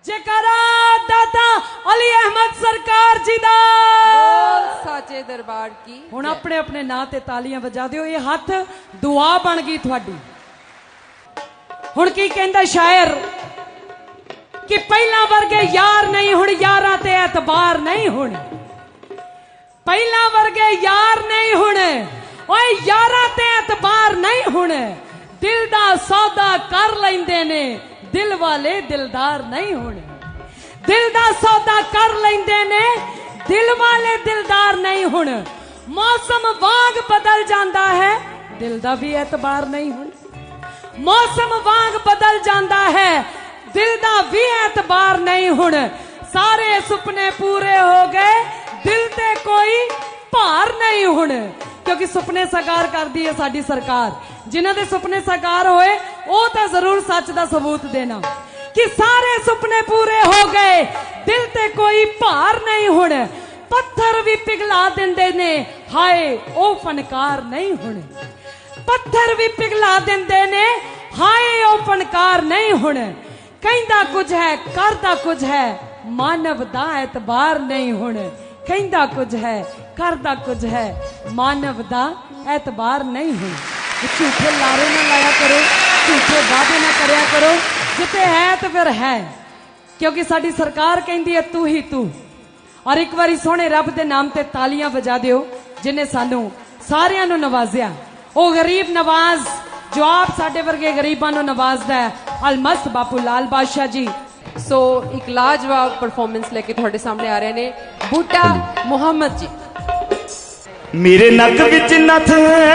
जयकारा दाता अली अहमद सरकार जी दा साचे दरबार की। हुण अपने अपने नां ते तालियां बजा दिओ। ये हथ दुआ बन गई तुहाडी। हुण की कहंदा शायर कि पहला वर्गे यार नहीं हुण यारां ते एतबार नहीं हुण। पहला वर्गे यार नहीं हुण ओए यारां ते एतबार नहीं हुण। दिल दा सौदा कर लैंदे ने दिल वाले दिलदार नहीं होने। दिल दा सौदा कर लेंदे ने दिल वाले दिलदार नहीं होने। मौसम वांग बदल जाता है दिल दा भी एतबार नहीं होने। मौसम वांग बदल जाता है दिल दा भी एतबार नहीं होने। सारे सुपने पूरे हो गए दिल ते कोई भार नहीं होने। क्योंकि सुपने साकार कर दी है साडी सरकार। जिन्हां दे सुपने साकार होए वो तो जरूर सच दा सबूत देना कि सारे सुपने पूरे हो गए दिल ते कोई भार नहीं होने। पत्थर भी पिघला देंदे ने हाय ओ फनकार नहीं होने। पत्थर भी पिघला देंदे ने हाय ओ फनकार नहीं होने। कहंदा कुछ है करदा कुछ है मानव दा एतबार नहीं होने। कहंदा कुछ है करदा कुछ है मानव दा एतबार नहीं होने। झूठे लारे ना लाया करो, झूठे वादे ना करया करो। जिते है तो फिर है क्योंकि साडी सरकार कहंदी है तू ही तू। और एक बारी सोहने रब दे नाम ते तालियां बजा दिओ जिन्हें सानू सारियां नू नवाजिया। ओ गरीब नवाज जो आप साडे वर्गे गरीबां नू नवाजदा है अलमस्त बापू लाल बादशाह जी। सो एक लाजवाब परफॉर्मेंस लेके थोड़े सामने आ रहे ने बूटा मुहम्मद जी। मेरे नक विच नथ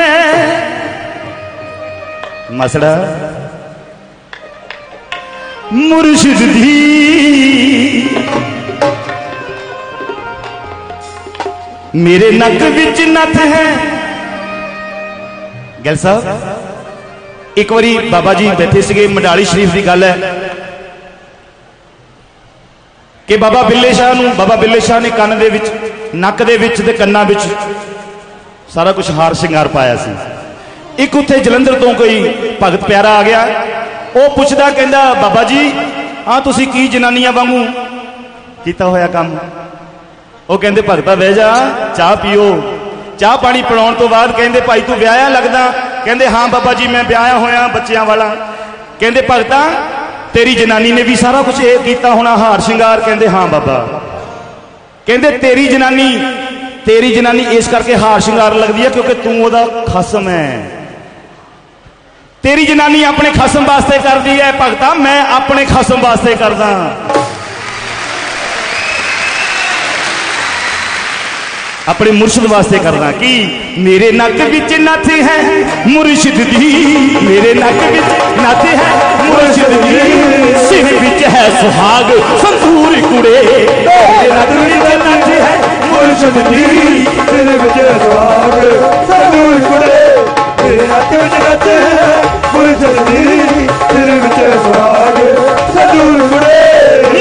मसड़ा मुर्शिद दी मेरे नक विच नथ है। गैल साहब एक बारी बाबा जी बैठे सीगे मंडाली शरीफ की गल है कि बाबा बिल्ले शाह ने कन्न दे विच नक दे विच ते कन्नां विच सारा कुछ हार श्रृंगार पाया सी। एक उत्थे जलंधर तो कोई भगत प्यारा आ गया। वो पुछदा कहंदा बाबा जी हाँ तुसी की जनानियां वांगू कीता होया काम। वो कहंदे भगता बह जा चाह पियो। चाह पानी पिलाउण तो बाद कहंदे भाई तू ब्याया लगदा। कहंदे हाँ बाबा जी मैं ब्याया होया बच्चियां वाला। कहंदे भगता तेरी जनानी ने भी सारा कुछ ये कीता होना हार श्रृंगार। कहंदे हाँ बाबा। कहंदे तेरी जनानी इस करके हार श्रृंगार लगदी है क्योंकि तू ओदा खसम है। तेरी जनानी अपने खसम वास्ते कर दी है भगता मैं अपने खसम वास्ते करदा। अपने मुर्शिद वास्ते करना कि मेरे नक विच नथ है मुर्शिद दी। मेरे नक विच नथ है मुर्शिद दी। सिर विच है सुहाग संतूर कुड़े। मेरे नक विच नथ है मुर्शिद दी। सिर विच सुहाग संतूर कुड़े। मेरे नक विच नथ है मुर्शिद दी। सिर विच सुहाग संतूर कुड़े।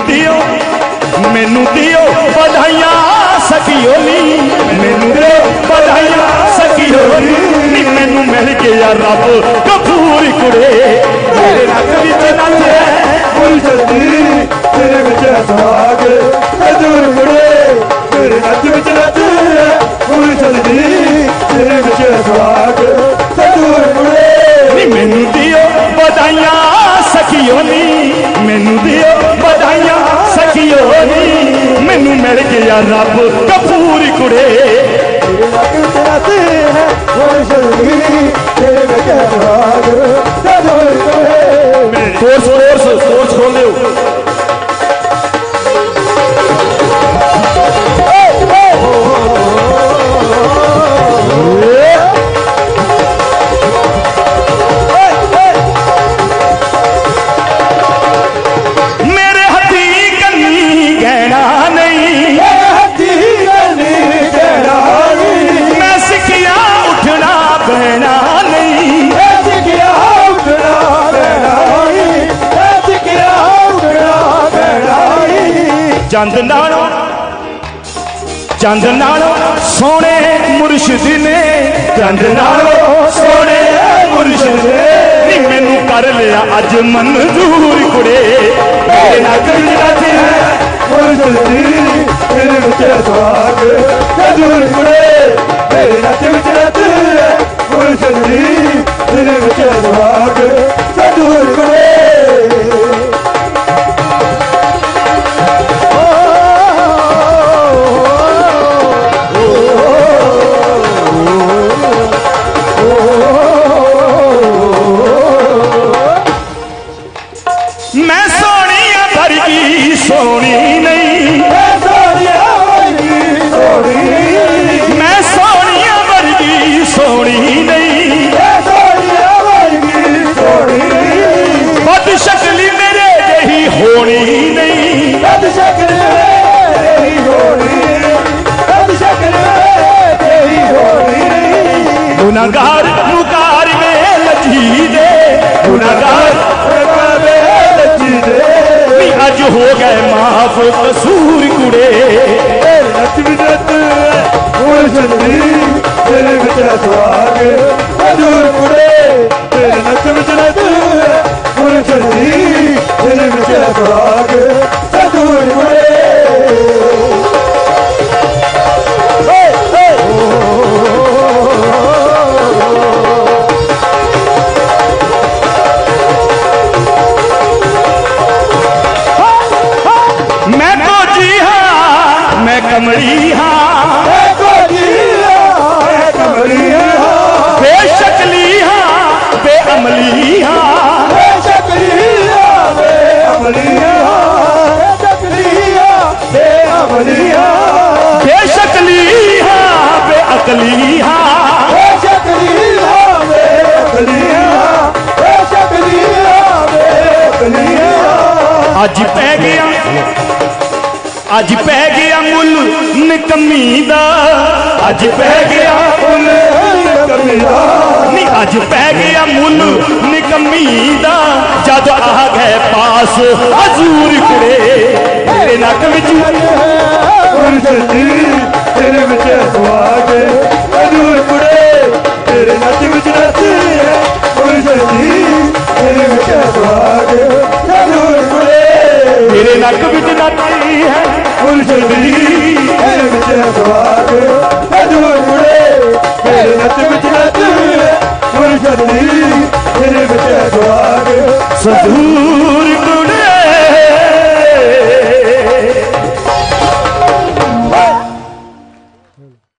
मैनू दियो बधाइयां सखियो नी। मैनू दे बधाइयां सखियो नी। मैनू मिल गया रब कपूर कुड़े। मेरे नक विच नथ है मुर्शिद दी। तेरे विच सुहाग संतूर कुड़े। मेरे नक विच नथ है मुर्शिद दी। तेरे विच सुहाग संतूर कुड़े। मैनू दियो बधाइयां सखियो नी। मैनू दियो बधाइयां सखियो नी। मैनू मिल गया रब कपूर कुड़े। कोर्स खोल दो। चंद नालों सोने मुर्शिद ने। चंद नालों सोने मुर्शिद नी मैनू कर लिया अज मंजूर कुड़े तेरे नक विच नच मुर्शिद तेरे विच सुहाग जरूर कुड़े तेरे नच विच नच मुर्शिद तेरे विच सुहाग जरूर कुड़े मैं सोनिया वर्गी सोनी नहीं मैं सोनिया वर्गी सोनी नहीं बद शक्ली मेरे यही होनी नहीं गुनाहगार मुकार में लजी दे गुनाहगार अज हो गए माफ कसूर कुड़े नच विजत तेरे विच सुहाग जरूर कुड़े तेरे नच विजत तेरे विच सुहाग जरूर कुड़े कमली हाँ बेशकली हाँ बेअमली हाँ बेशकली हाँ बेअकली हाँ अज पै गया अज पै गया मुल निकम्मी दा अज पै गया मुल निकम्मी दा नी अज पै गया मुल निकम्मी दा जद आ गए पास हजूर कुड़े तेरे नक विच तेरे विच सुहाग हजूर कुड़े तेरे नच विच नच तेरे विच सुहाग हजूर कुड़े तेरे नक विच नच है मुर्शिद तेरे विच सुहाग